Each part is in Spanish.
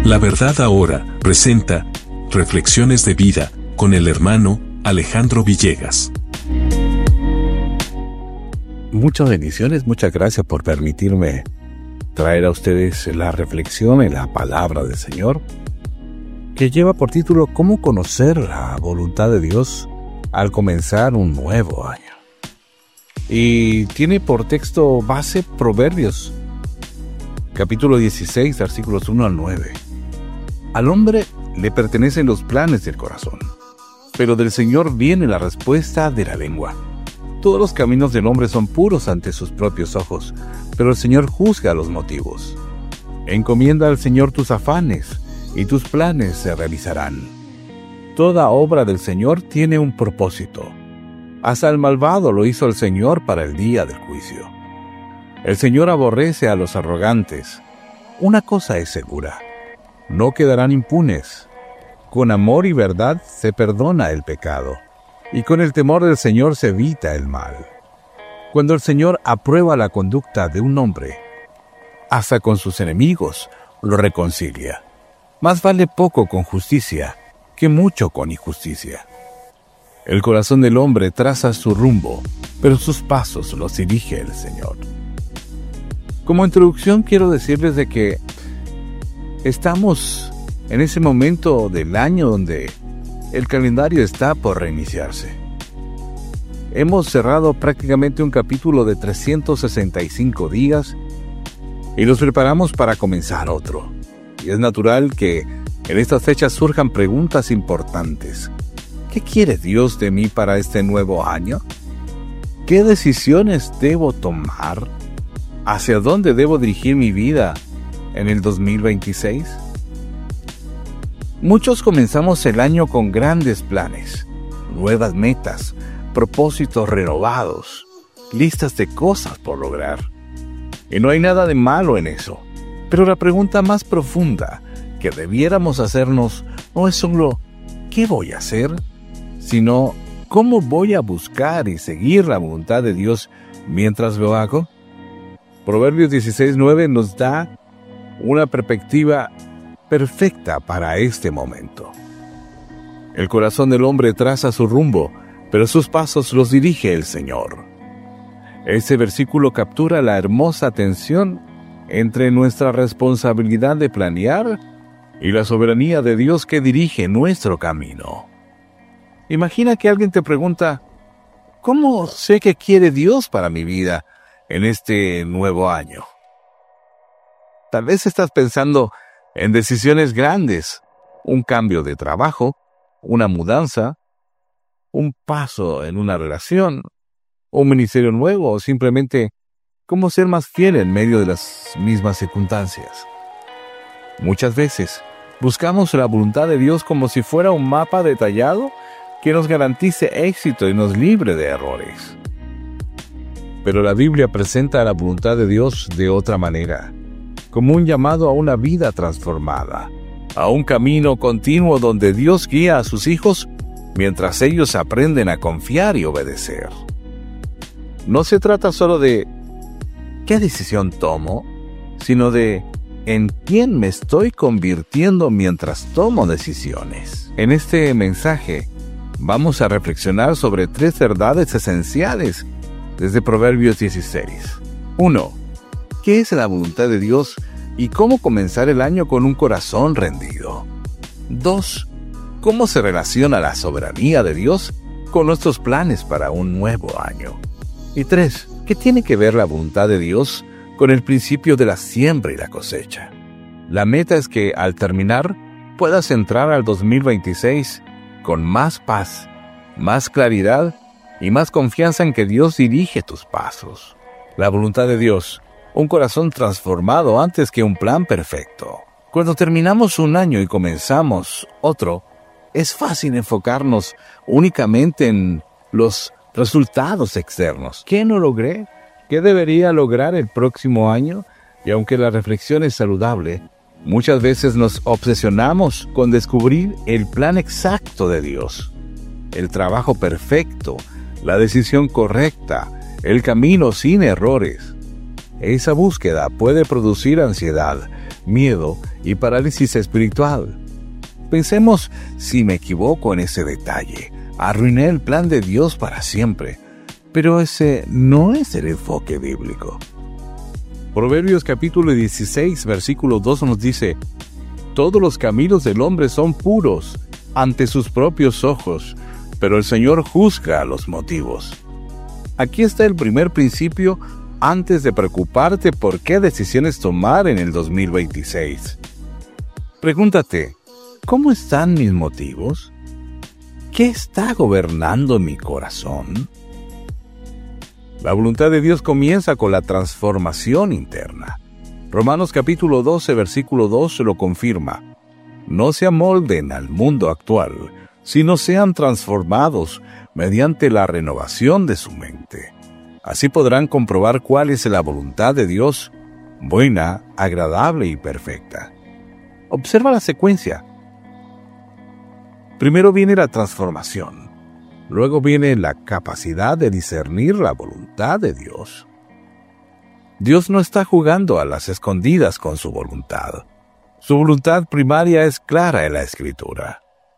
La Verdad Ahora presenta Reflexiones de Vida con el hermano Alejandro Villegas. Muchas bendiciones, muchas gracias por permitirme traer a ustedes la reflexión en la palabra del Señor, que lleva por título ¿Cómo conocer la voluntad de Dios al comenzar un nuevo año? Y tiene por texto base Proverbios, capítulo 16, versículos 1 al 9. Al hombre le pertenecen los planes del corazón, pero del Señor viene la respuesta de la lengua. Todos los caminos del hombre son puros ante sus propios ojos, pero el Señor juzga los motivos. Encomienda al Señor tus afanes, y tus planes se realizarán. Toda obra del Señor tiene un propósito. Hasta el malvado lo hizo el Señor para el día del juicio. El Señor aborrece a los arrogantes. Una cosa es segura: no quedarán impunes. Con amor y verdad se perdona el pecado, y con el temor del Señor se evita el mal. Cuando el Señor aprueba la conducta de un hombre, hasta con sus enemigos lo reconcilia. Más vale poco con justicia que mucho con injusticia. El corazón del hombre traza su rumbo, pero sus pasos los dirige el Señor. Como introducción quiero decirles de que estamos en ese momento del año donde el calendario está por reiniciarse. Hemos cerrado prácticamente un capítulo de 365 días y nos preparamos para comenzar otro. Y es natural que en estas fechas surjan preguntas importantes. ¿Qué quiere Dios de mí para este nuevo año? ¿Qué decisiones debo tomar? ¿Hacia dónde debo dirigir mi vida en el 2026? Muchos comenzamos el año con grandes planes, nuevas metas, propósitos renovados, listas de cosas por lograr. Y no hay nada de malo en eso. Pero la pregunta más profunda que debiéramos hacernos no es solo ¿qué voy a hacer?, sino ¿cómo voy a buscar y seguir la voluntad de Dios mientras lo hago? Proverbios 16:9 nos da una perspectiva perfecta para este momento. El corazón del hombre traza su rumbo, pero sus pasos los dirige el Señor. Este versículo captura la hermosa tensión entre nuestra responsabilidad de planear y la soberanía de Dios que dirige nuestro camino. Imagina que alguien te pregunta: ¿cómo sé qué quiere Dios para mi vida en este nuevo año? Tal vez estás pensando en decisiones grandes, un cambio de trabajo, una mudanza, un paso en una relación, un ministerio nuevo o simplemente cómo ser más fiel en medio de las mismas circunstancias. Muchas veces buscamos la voluntad de Dios como si fuera un mapa detallado que nos garantice éxito y nos libre de errores. Pero la Biblia presenta la voluntad de Dios de otra manera, como un llamado a una vida transformada, a un camino continuo donde Dios guía a sus hijos mientras ellos aprenden a confiar y obedecer. No se trata solo de ¿qué decisión tomo?, sino de ¿en quién me estoy convirtiendo mientras tomo decisiones? En este mensaje vamos a reflexionar sobre 3 verdades esenciales desde Proverbios 16. 1. ¿Qué es la voluntad de Dios y cómo comenzar el año con un corazón rendido? 2. ¿Cómo se relaciona la soberanía de Dios con nuestros planes para un nuevo año? Y 3. ¿Qué tiene que ver la voluntad de Dios con el principio de la siembra y la cosecha? La meta es que al terminar puedas entrar al 2026 con más paz, más claridad y más confianza en que Dios dirige tus pasos. La voluntad de Dios, un corazón transformado antes que un plan perfecto. Cuando terminamos un año y comenzamos otro, es fácil enfocarnos únicamente en los resultados externos. ¿Qué no logré? ¿Qué debería lograr el próximo año? Y aunque la reflexión es saludable, muchas veces nos obsesionamos con descubrir el plan exacto de Dios, el trabajo perfecto, la decisión correcta, el camino sin errores. Esa búsqueda puede producir ansiedad, miedo y parálisis espiritual. Pensemos si me equivoco en ese detalle. Arruiné el plan de Dios para siempre. Pero ese no es el enfoque bíblico. Proverbios capítulo 16, versículo 2 nos dice: todos los caminos del hombre son puros ante sus propios ojos, pero el Señor juzga los motivos. Aquí está el primer principio antes de preocuparte por qué decisiones tomar en el 2026. Pregúntate, ¿cómo están mis motivos? ¿Qué está gobernando mi corazón? La voluntad de Dios comienza con la transformación interna. Romanos capítulo 12, versículo 2 lo confirma. No se amolden al mundo actual, sino sean transformados mediante la renovación de su mente. Así podrán comprobar cuál es la voluntad de Dios, buena, agradable y perfecta. Observa la secuencia. Primero viene la transformación. Luego viene la capacidad de discernir la voluntad de Dios. Dios no está jugando a las escondidas con su voluntad. Su voluntad primaria es clara en la Escritura.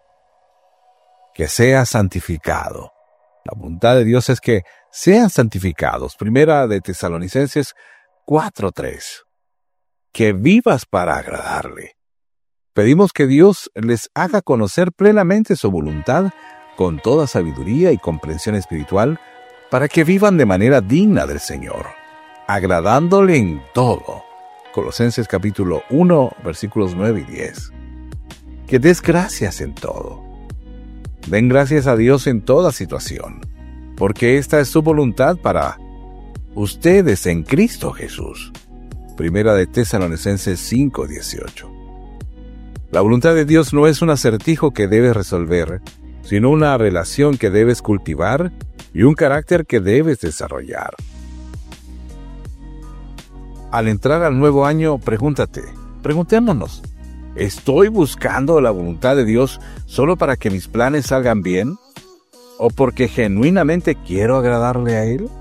Que sea santificado. La voluntad de Dios es que sean santificados. Primera de Tesalonicenses 4:3. Que vivas para agradarle. Pedimos que Dios les haga conocer plenamente su voluntad con toda sabiduría y comprensión espiritual para que vivan de manera digna del Señor, agradándole en todo. Colosenses capítulo 1, versículos 9 y 10. Que des gracias en todo. Den gracias a Dios en toda situación, porque esta es su voluntad para ustedes en Cristo Jesús. Primera de Tesalonicenses 5:18. La voluntad de Dios no es un acertijo que debes resolver, sino una relación que debes cultivar y un carácter que debes desarrollar. Al entrar al nuevo año, preguntémonos, ¿estoy buscando la voluntad de Dios solo para que mis planes salgan bien? ¿O porque genuinamente quiero agradarle a Él?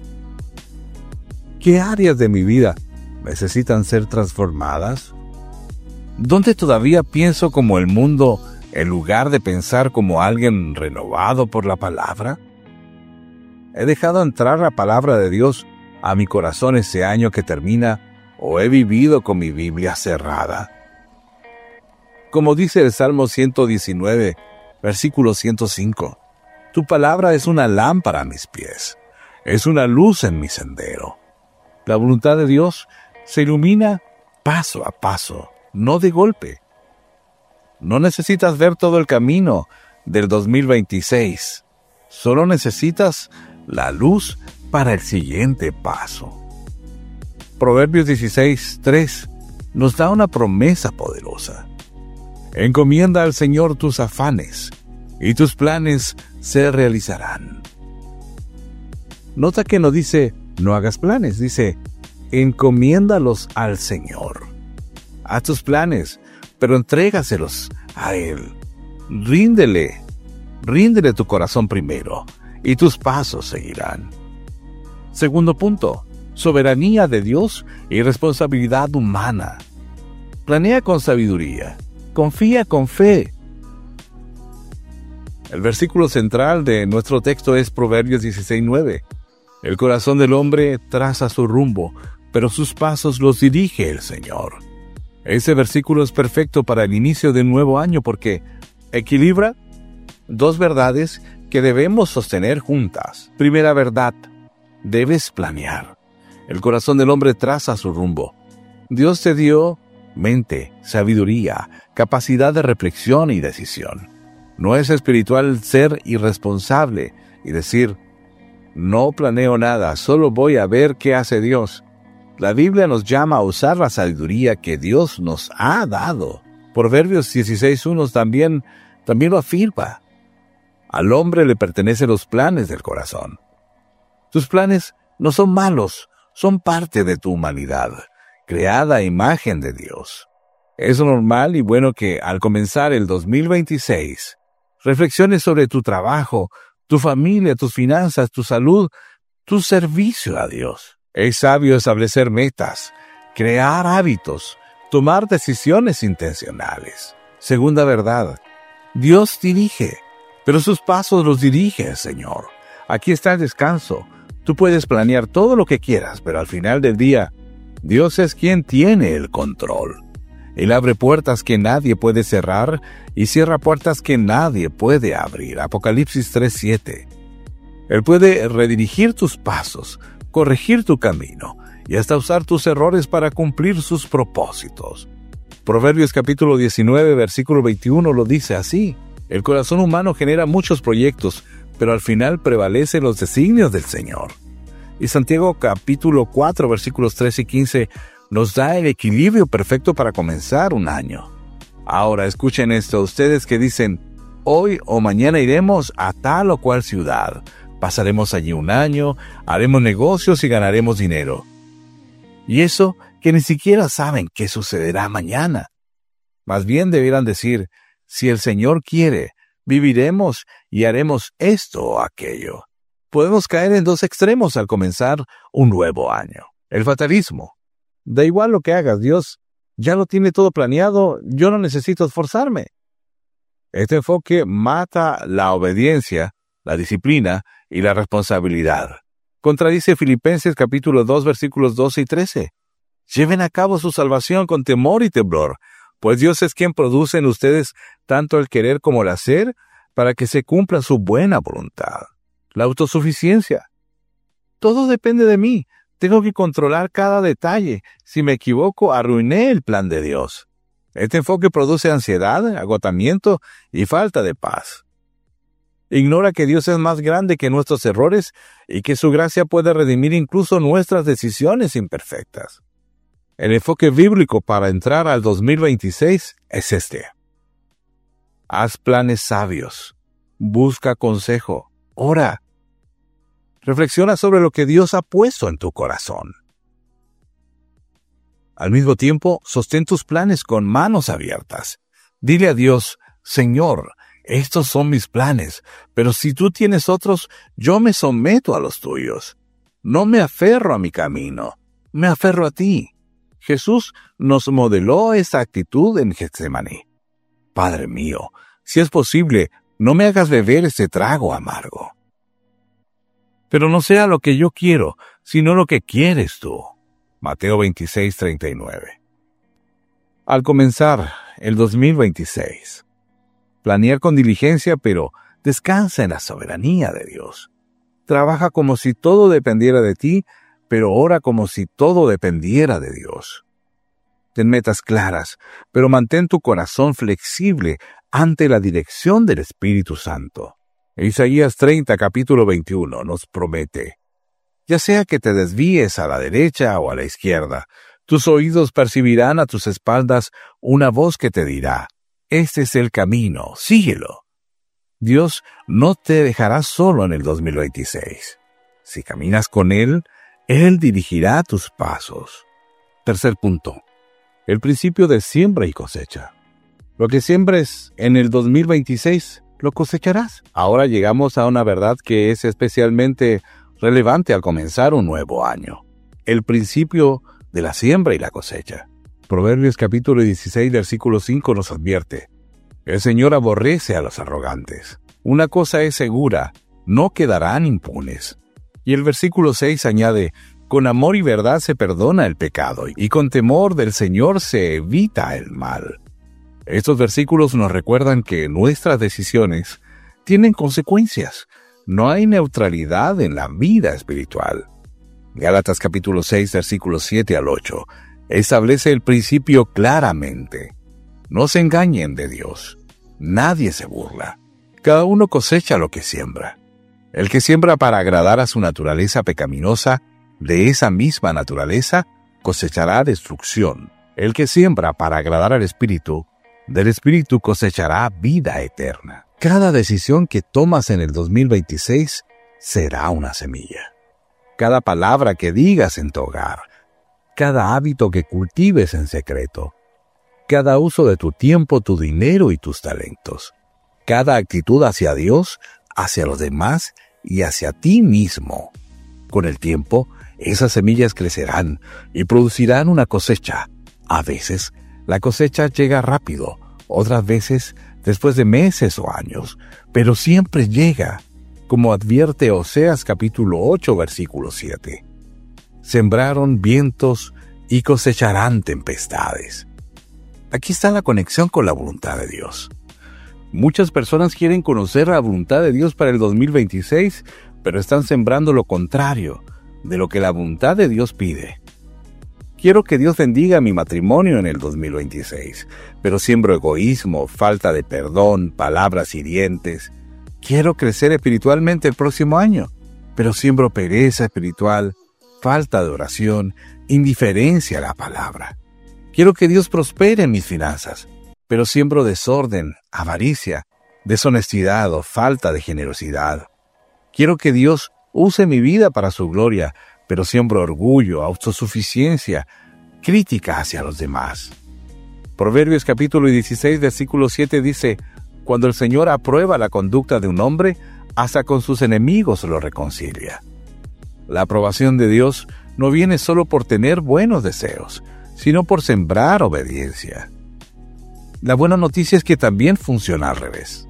¿Qué áreas de mi vida necesitan ser transformadas? ¿Dónde todavía pienso como el mundo en lugar de pensar como alguien renovado por la palabra? ¿He dejado entrar la palabra de Dios a mi corazón ese año que termina o he vivido con mi Biblia cerrada? Como dice el Salmo 119, versículo 105, tu palabra es una lámpara a mis pies, es una luz en mi sendero. La voluntad de Dios se ilumina paso a paso, no de golpe. No necesitas ver todo el camino del 2026. Solo necesitas la luz para el siguiente paso. Proverbios 16:3 nos da una promesa poderosa. Encomienda al Señor tus afanes, y tus planes se realizarán. Nota que no dice, no hagas planes, dice, encomiéndalos al Señor. Haz tus planes, pero entrégaselos a Él. Ríndele tu corazón primero, y tus pasos seguirán. Segundo punto, soberanía de Dios y responsabilidad humana. Planea con sabiduría, confía con fe. El versículo central de nuestro texto es Proverbios 16:9. El corazón del hombre traza su rumbo, pero sus pasos los dirige el Señor. Ese versículo es perfecto para el inicio de un nuevo año porque equilibra dos verdades que debemos sostener juntas. Primera verdad, debes planear. El corazón del hombre traza su rumbo. Dios te dio mente, sabiduría, capacidad de reflexión y decisión. No es espiritual ser irresponsable y decir, no planeo nada, solo voy a ver qué hace Dios. La Biblia nos llama a usar la sabiduría que Dios nos ha dado. Proverbios 16:1 también lo afirma. Al hombre le pertenecen los planes del corazón. Tus planes no son malos, son parte de tu humanidad, creada a imagen de Dios. Es normal y bueno que al comenzar el 2026, reflexiones sobre tu trabajo, tu familia, tus finanzas, tu salud, tu servicio a Dios. Es sabio establecer metas, crear hábitos, tomar decisiones intencionales. Segunda verdad, Dios dirige, pero sus pasos los dirige el Señor. Aquí está el descanso. Tú puedes planear todo lo que quieras, pero al final del día, Dios es quien tiene el control. Él abre puertas que nadie puede cerrar y cierra puertas que nadie puede abrir. Apocalipsis 3:7. Él puede redirigir tus pasos, corregir tu camino y hasta usar tus errores para cumplir sus propósitos. Proverbios capítulo 19, versículo 21 lo dice así. El corazón humano genera muchos proyectos, pero al final prevalecen los designios del Señor. Y Santiago capítulo 4, versículos 13 y 15 nos da el equilibrio perfecto para comenzar un año. Ahora escuchen esto, ustedes que dicen, hoy o mañana iremos a tal o cual ciudad, pasaremos allí un año, haremos negocios y ganaremos dinero. Y eso que ni siquiera saben qué sucederá mañana. Más bien debieran decir, si el Señor quiere, viviremos y haremos esto o aquello. Podemos caer en dos extremos al comenzar un nuevo año. El fatalismo. Da igual lo que hagas, Dios ya lo tiene todo planeado, yo no necesito esforzarme. Este enfoque mata la obediencia, la disciplina y la responsabilidad. Contradice Filipenses capítulo 2 versículos 12 y 13. Lleven a cabo su salvación con temor y temblor, pues Dios es quien produce en ustedes tanto el querer como el hacer para que se cumpla su buena voluntad. La autosuficiencia. Todo depende de mí. Tengo que controlar cada detalle. Si me equivoco, arruiné el plan de Dios. Este enfoque produce ansiedad, agotamiento y falta de paz. Ignora que Dios es más grande que nuestros errores y que su gracia puede redimir incluso nuestras decisiones imperfectas. El enfoque bíblico para entrar al 2026 es este. Haz planes sabios. Busca consejo. Ora. Reflexiona sobre lo que Dios ha puesto en tu corazón. Al mismo tiempo, sostén tus planes con manos abiertas. Dile a Dios, Señor, estos son mis planes, pero si tú tienes otros, yo me someto a los tuyos. No me aferro a mi camino, me aferro a ti. Jesús nos modeló esta actitud en Getsemaní. Padre mío, si es posible, no me hagas beber este trago amargo. Pero no sea lo que yo quiero, sino lo que quieres tú. Mateo 26:39. Al comenzar el 2026, planear con diligencia, pero descansa en la soberanía de Dios. Trabaja como si todo dependiera de ti, pero ora como si todo dependiera de Dios. Ten metas claras, pero mantén tu corazón flexible ante la dirección del Espíritu Santo. Isaías 30, capítulo 21, nos promete, ya sea que te desvíes a la derecha o a la izquierda, tus oídos percibirán a tus espaldas una voz que te dirá, este es el camino, síguelo. Dios no te dejará solo en el 2026. Si caminas con Él, Él dirigirá tus pasos. Tercer punto, el principio de siembra y cosecha. Lo que siembres en el 2026, lo cosecharás. Ahora llegamos a una verdad que es especialmente relevante al comenzar un nuevo año. El principio de la siembra y la cosecha. Proverbios capítulo 16, versículo 5 nos advierte. El Señor aborrece a los arrogantes. Una cosa es segura, no quedarán impunes. Y el versículo 6 añade, con amor y verdad se perdona el pecado, y con temor del Señor se evita el mal. Estos versículos nos recuerdan que nuestras decisiones tienen consecuencias. No hay neutralidad en la vida espiritual. Gálatas capítulo 6, versículos 7 al 8, establece el principio claramente. No se engañen de Dios. Nadie se burla. Cada uno cosecha lo que siembra. El que siembra para agradar a su naturaleza pecaminosa, de esa misma naturaleza, cosechará destrucción. El que siembra para agradar al Espíritu, del Espíritu cosechará vida eterna. Cada decisión que tomas en el 2026 será una semilla. Cada palabra que digas en tu hogar, cada hábito que cultives en secreto, cada uso de tu tiempo, tu dinero y tus talentos, cada actitud hacia Dios, hacia los demás y hacia ti mismo. Con el tiempo, esas semillas crecerán y producirán una cosecha, A veces, la cosecha llega rápido, otras veces después de meses o años, pero siempre llega, como advierte Oseas capítulo 8, versículo 7. Sembraron vientos y cosecharán tempestades. Aquí está la conexión con la voluntad de Dios. Muchas personas quieren conocer la voluntad de Dios para el 2026, pero están sembrando lo contrario de lo que la voluntad de Dios pide. Quiero que Dios bendiga mi matrimonio en el 2026, pero siembro egoísmo, falta de perdón, palabras hirientes. Quiero crecer espiritualmente el próximo año, pero siembro pereza espiritual, falta de oración, indiferencia a la palabra. Quiero que Dios prospere en mis finanzas, pero siembro desorden, avaricia, deshonestidad o falta de generosidad. Quiero que Dios use mi vida para su gloria, pero siembro orgullo, autosuficiencia, crítica hacia los demás. Proverbios capítulo 16, versículo 7 dice: cuando el Señor aprueba la conducta de un hombre, hasta con sus enemigos lo reconcilia. La aprobación de Dios no viene solo por tener buenos deseos, sino por sembrar obediencia. La buena noticia es que también funciona al revés.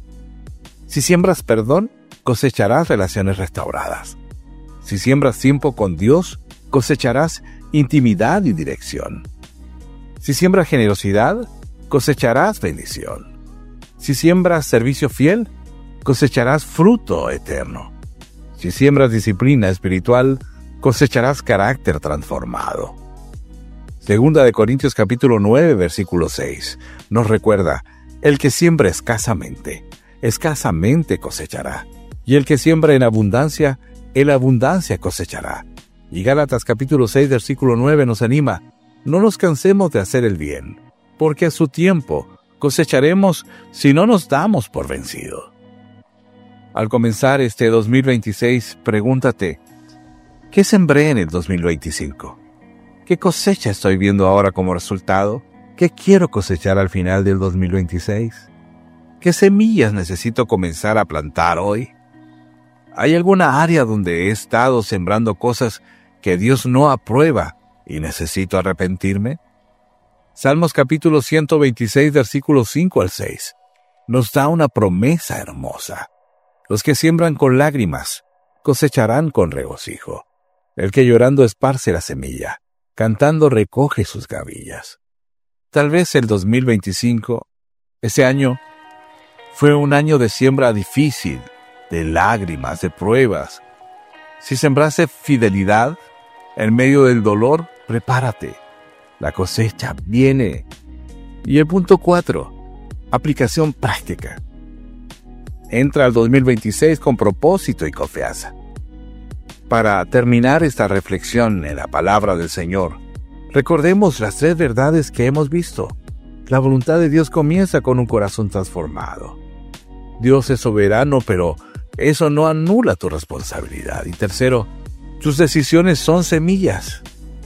Si siembras perdón, cosecharás relaciones restauradas. Si siembras tiempo con Dios, cosecharás intimidad y dirección. Si siembras generosidad, cosecharás bendición. Si siembras servicio fiel, cosecharás fruto eterno. Si siembras disciplina espiritual, cosecharás carácter transformado. Segunda de Corintios capítulo 9, versículo 6, nos recuerda: el que siembra escasamente cosechará, y el que siembra en abundancia cosechará. Y Gálatas capítulo 6, versículo 9 nos anima: no nos cansemos de hacer el bien, porque a su tiempo cosecharemos si no nos damos por vencido. Al comenzar este 2026, pregúntate: ¿qué sembré en el 2025? ¿Qué cosecha estoy viendo ahora como resultado? ¿Qué quiero cosechar al final del 2026? ¿Qué semillas necesito comenzar a plantar hoy? ¿Hay alguna área donde he estado sembrando cosas que Dios no aprueba y necesito arrepentirme? Salmos capítulo 126, versículos 5 al 6, nos da una promesa hermosa. Los que siembran con lágrimas cosecharán con regocijo. El que llorando esparce la semilla, cantando recoge sus gavillas. Tal vez el 2025, ese año, fue un año de siembra difícil, de lágrimas, de pruebas. Si sembraste fidelidad en medio del dolor, prepárate. La cosecha viene. Y el punto 4, aplicación práctica. Entra al 2026 con propósito y confianza. Para terminar esta reflexión en la palabra del Señor, recordemos las 3 verdades que hemos visto. La voluntad de Dios comienza con un corazón transformado. Dios es soberano, pero eso no anula tu responsabilidad. Y tercero, tus decisiones son semillas.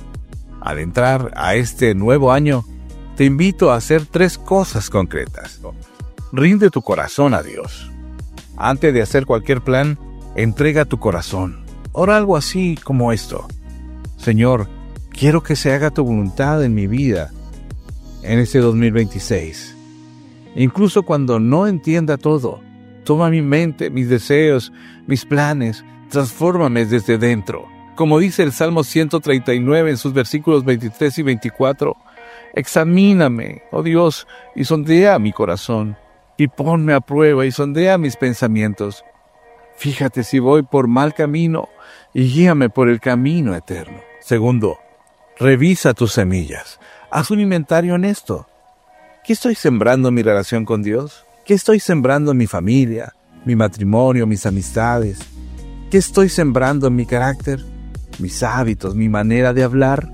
Al entrar a este nuevo año, te invito a hacer 3 cosas concretas. Rinde tu corazón a Dios. Antes de hacer cualquier plan, entrega tu corazón. Ora algo así como esto: Señor, quiero que se haga tu voluntad en mi vida en este 2026. Incluso cuando no entienda todo, toma mi mente, mis deseos, mis planes, transfórmame desde dentro. Como dice el Salmo 139 en sus versículos 23 y 24, examíname, oh Dios, y sondea mi corazón, y ponme a prueba y sondea mis pensamientos. Fíjate si voy por mal camino, y guíame por el camino eterno. Segundo, revisa tus semillas. Haz un inventario honesto. ¿Qué estoy sembrando en mi relación con Dios? ¿Qué estoy sembrando en mi familia, mi matrimonio, mis amistades? ¿Qué estoy sembrando en mi carácter, mis hábitos, mi manera de hablar?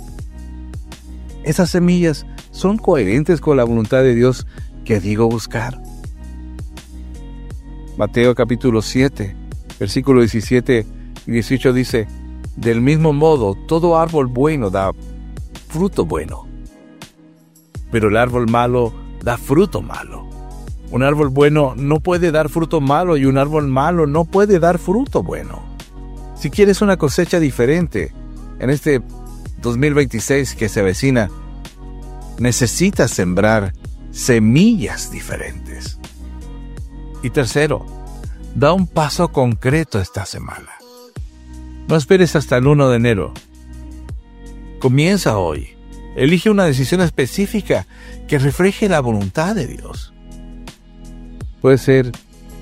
¿Esas semillas son coherentes con la voluntad de Dios que digo buscar? Mateo capítulo 7, versículo 17 y 18 dice: del mismo modo, todo árbol bueno da fruto bueno, pero el árbol malo da fruto malo. Un árbol bueno no puede dar fruto malo y un árbol malo no puede dar fruto bueno. Si quieres una cosecha diferente en este 2026 que se avecina, necesitas sembrar semillas diferentes. Y tercero, da un paso concreto esta semana. No esperes hasta el 1 de enero. Comienza hoy. Elige una decisión específica que refleje la voluntad de Dios. Puede ser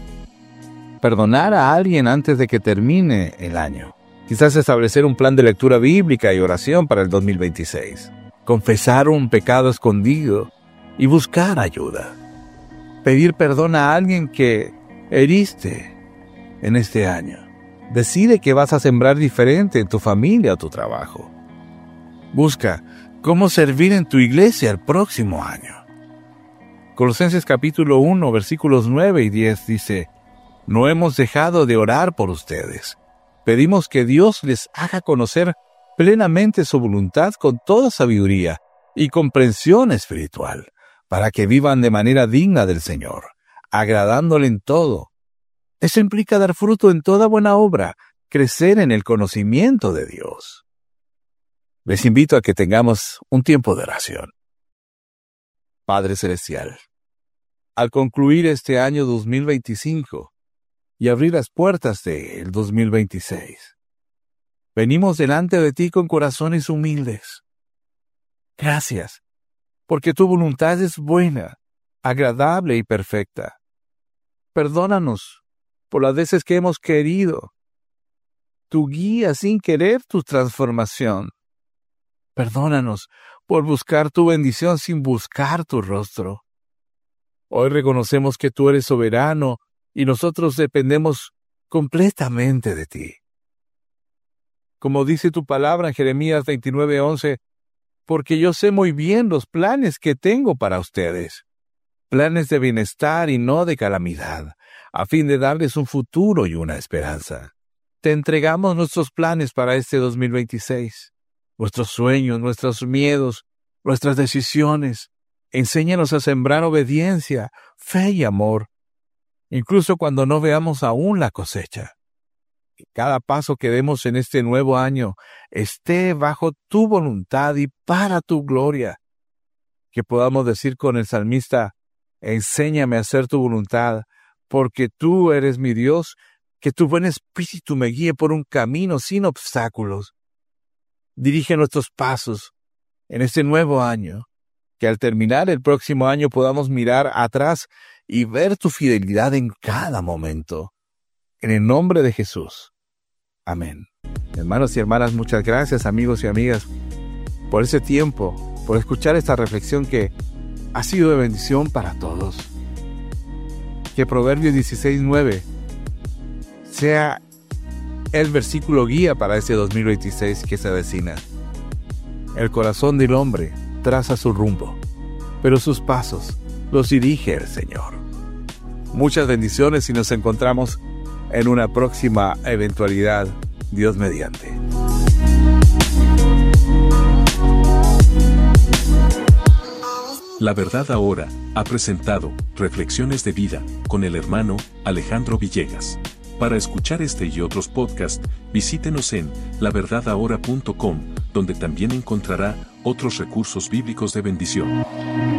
perdonar a alguien antes de que termine el año. Quizás establecer un plan de lectura bíblica y oración para el 2026. Confesar un pecado escondido y buscar ayuda. Pedir perdón a alguien que heriste en este año. Decide que vas a sembrar diferente en tu familia o tu trabajo. Busca cómo servir en tu iglesia el próximo año. Colosenses capítulo 1, versículos 9 y 10 dice: No hemos dejado de orar por ustedes. Pedimos que Dios les haga conocer plenamente su voluntad con toda sabiduría y comprensión espiritual, para que vivan de manera digna del Señor, agradándole en todo. Eso implica dar fruto en toda buena obra, crecer en el conocimiento de Dios. Les invito a que tengamos un tiempo de oración. Padre Celestial, al concluir este año 2025 y abrir las puertas del 2026, venimos delante de ti con corazones humildes. Gracias, porque tu voluntad es buena, agradable y perfecta. Perdónanos por las veces que hemos querido tu guía sin querer tu transformación. Perdónanos por buscar tu bendición sin buscar tu rostro. Hoy reconocemos que tú eres soberano y nosotros dependemos completamente de ti. Como dice tu palabra en Jeremías 29:11, porque yo sé muy bien los planes que tengo para ustedes, planes de bienestar y no de calamidad, a fin de darles un futuro y una esperanza. Te entregamos nuestros planes para este 2026, nuestros sueños, nuestros miedos, nuestras decisiones. Enséñanos a sembrar obediencia, fe y amor, incluso cuando no veamos aún la cosecha. Que cada paso que demos en este nuevo año esté bajo tu voluntad y para tu gloria. Que podamos decir con el salmista: enséñame a hacer tu voluntad, porque tú eres mi Dios, que tu buen espíritu me guíe por un camino sin obstáculos. Dirige nuestros pasos en este nuevo año, que al terminar el próximo año podamos mirar atrás y ver tu fidelidad en cada momento. En el nombre de Jesús. Amén. Hermanos y hermanas, muchas gracias, amigos y amigas, por ese tiempo, por escuchar esta reflexión que ha sido de bendición para todos. Que Proverbios 16:9 sea el versículo guía para este 2026 que se avecina. El corazón del hombre traza su rumbo, pero sus pasos los dirige el Señor. Muchas bendiciones y nos encontramos en una próxima eventualidad, Dios mediante. La Verdad Ahora ha presentado Reflexiones de Vida con el hermano Alejandro Villegas. Para escuchar este y otros podcasts, visítenos en laverdadahora.com, donde también encontrará otros recursos bíblicos de bendición.